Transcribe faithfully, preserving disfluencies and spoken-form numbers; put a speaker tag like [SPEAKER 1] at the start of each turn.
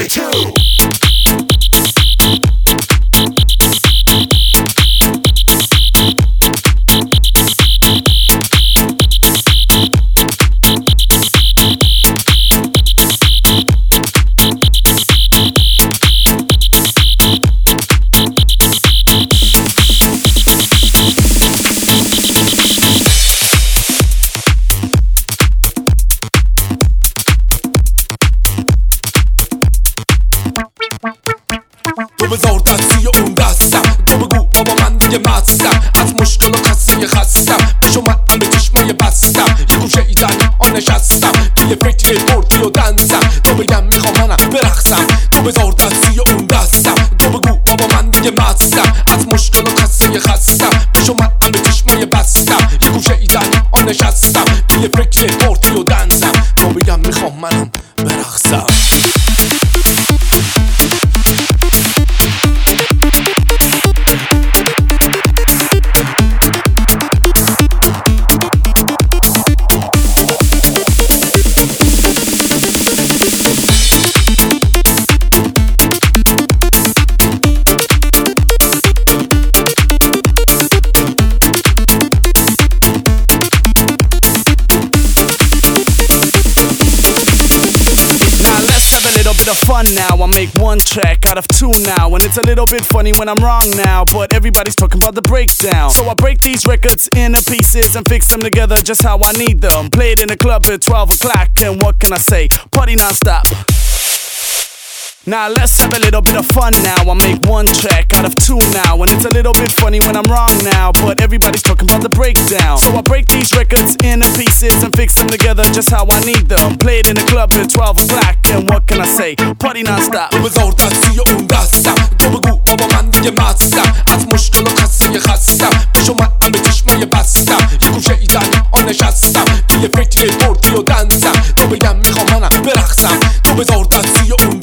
[SPEAKER 1] two.
[SPEAKER 2] تو بذار دستی اون دستم، تو بگو بابا من دیگه مستم، از مشکل و خسته خستم، پیش اومدم به چشمای بستم، یه گوشه ای در آن نشستم، توی فکر پرتی و دنسم، تو بگم میخوام منم برقصم. تو بذار دستی اون دستم، تو بگو بابا من دیگه مستم، از مشکل و خسته خستم، پیش اومدم به چشمای بستم، یه گوشه ای در آن نشستم، توی فکر پرتی و دنسم، تو بگم میخوام منم برقصم.
[SPEAKER 3] Bit of fun now, I make one track out of two now, and it's a little bit funny when I'm wrong now, but everybody's talking about the breakdown. So I break these records into pieces and fix them together just how I need them. Play it in the club at twelve o'clock, and what can I say? Party non-stop. Now let's have a little bit of fun now. I make one track out of two now, and it's a little bit funny when I'm wrong now, but everybody's talking about the breakdown. So I break these records into pieces and fix them together just how I need them. Play it in the club at twelve o'clock, and what can I say? Party non-stop.
[SPEAKER 2] تو بذار دستی اون دستم، تو بگو بابا من دیگه مستم، از مشکل و خسته خستم، پیش اومدم به چشمای بستم، یه گوشه ای در آن نشستم، توی فکر پرتی و دنسم، تو بگم میخوام منم برقصم. تو بذار دستی اون